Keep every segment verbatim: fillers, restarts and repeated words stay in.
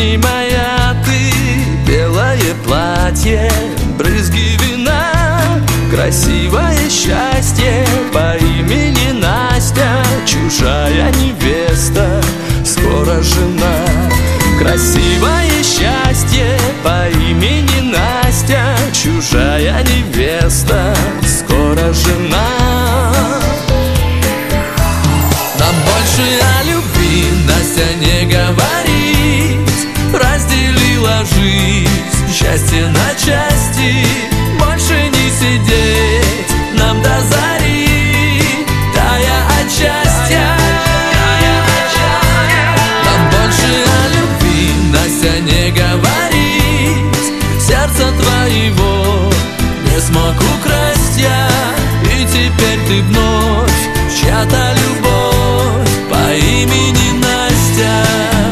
жизни моя ты, белое платье, брызги вина, красивое счастье по имени Настя, чужая невеста, скоро жена. Красивое счастье по имени Настя, чужая невеста, скоро жена. Нам больше о любви, Настя, не говорить, разделила жизнь, счастье на части. Больше не сидеть нам до зари, тая от счастья. Нам больше о любви, Настя, не говорить, сердца твоего не смог украсть я. И теперь ты вновь чья-то любовь по имени Настя.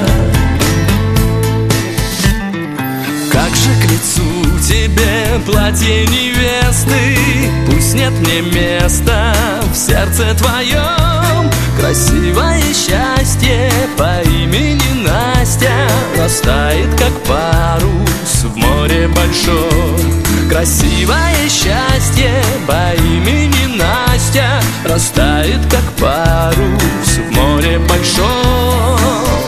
Как же к лицу тебе платье невесты, пусть нет мне места в сердце твоем. Красивое счастье по имени Настя растает, как парус в море большом. Красивое счастье по имени Настя растает, как парус в море большом.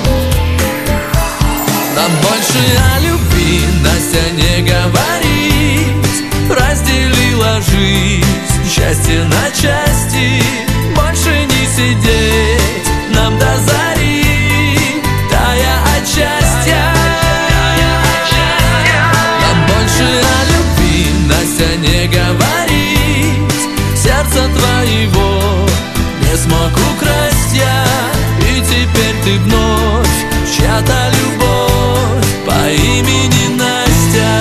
Нам больше о любви, Настя, не говорить, разделила жизнь, счастье на части. Больше не сидеть нам до зари, тая от счастья. Нам больше о любви, Настя, не говорить, сердца твоего не смог украсть я. И теперь ты вновь чья-то любовь по имени Настя.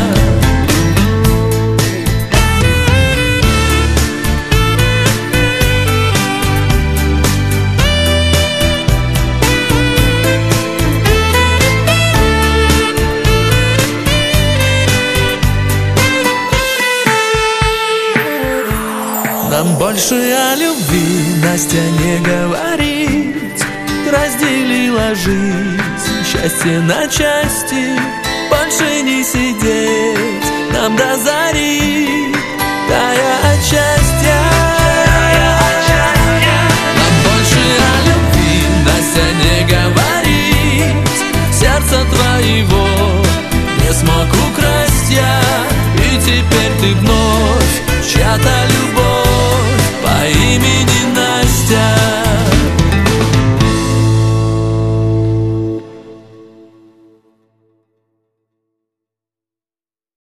Нам больше о любви, Настя, не говорить, разделила жизнь, счастье на части. Больше не сидеть нам до зари, тая от счастья. Нам больше о любви, Настя, не